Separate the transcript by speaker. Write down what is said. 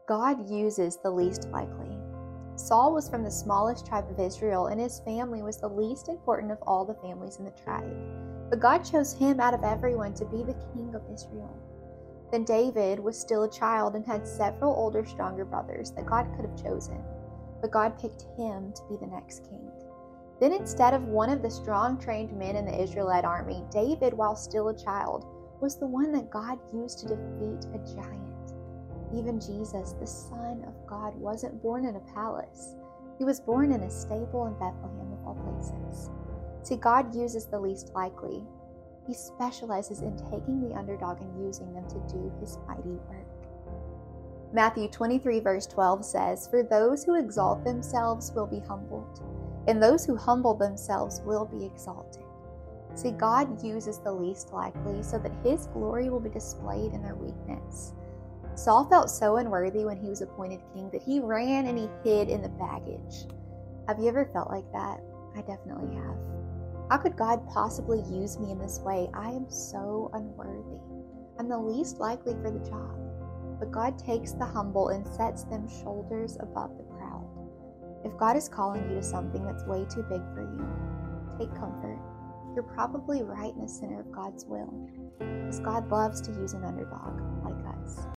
Speaker 1: God uses the least likely. Saul was from the smallest tribe of Israel, and his family was the least important of all the families in the tribe. But God chose him out of everyone to be the king of Israel. Then David was still a child and had several older, stronger brothers that God could have chosen. But God picked him to be the next king. Then instead of one of the strong, trained men in the Israelite army, David, while still a child, was the one that God used to defeat a giant. Even Jesus, the Son of God, wasn't born in a palace. He was born in a stable in Bethlehem, of all places. See, God uses the least likely. He specializes in taking the underdog and using them to do his mighty work. Matthew 23 verse 12 says, "For those who exalt themselves will be humbled, and those who humble themselves will be exalted." See, God uses the least likely so that his glory will be displayed in their weakness. Saul felt so unworthy when he was appointed king that he ran and he hid in the baggage. Have you ever felt like that? I definitely have. How could God possibly use me in this way? I am so unworthy. I'm the least likely for the job. But God takes the humble and sets them shoulders above the proud. If God is calling you to something that's way too big for you, take comfort. You're probably right in the center of God's will, because God loves to use an underdog like us.